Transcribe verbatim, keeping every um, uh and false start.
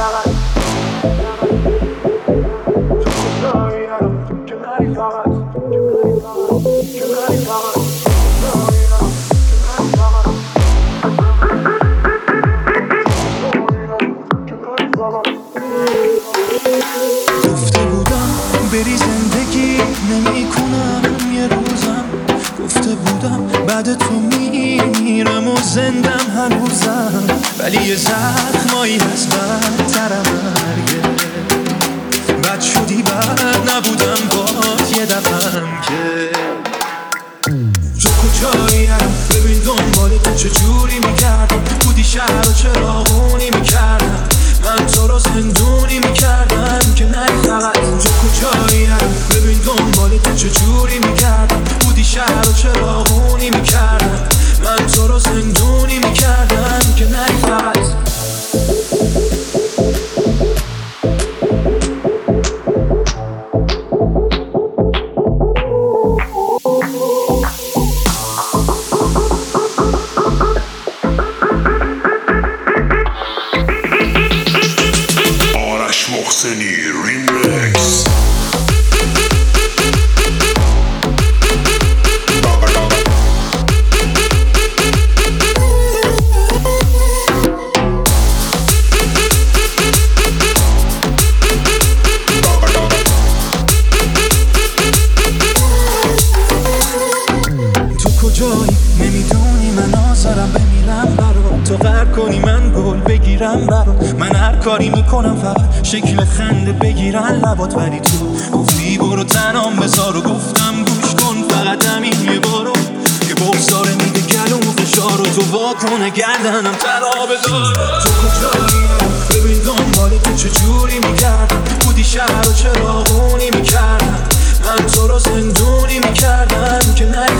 فقط تو کجایی الان که نری فقط که نری فقط گفته بودم بری زندگی نمی کنم یه روزم، گفته بودم بعد تو میمیرم و زندم هنوزم، ولی یه زخمایی هست بدترم مرگه. بد شدی بد نبودم باد یه دفعم که تو کجایی الان ببین دنبال تو چجوری میکردم، بودی شهر و چراغونی میکردم، من تو رو زندونی میکردم که نری فقط. تو کجایی الان ببین دنبال تو چجوری میکردم، بودی شهر و چراغونی میکردم، من تو رو زندونی میکردم که نری فقط. محسنی ریمیکس. تو کجایی نمیدونی من آزارم بمیرم برات، تو غر کنی من گل بگیرم برات، من هر کاری میکنم فقط شکل خنده بگیرن لبات، ولی تو گفتی برو تنام بذار و گفتم گوش کن فقط همین یه بارو، یه بغضاره میده گلوم فشار و تو واکنه گردنم تنها بذار. تو کجایی ببین دنبال تو چجوری میکردم، بودی شهر و چراغونی میکردم، من تو رو زندونی میکردم که نه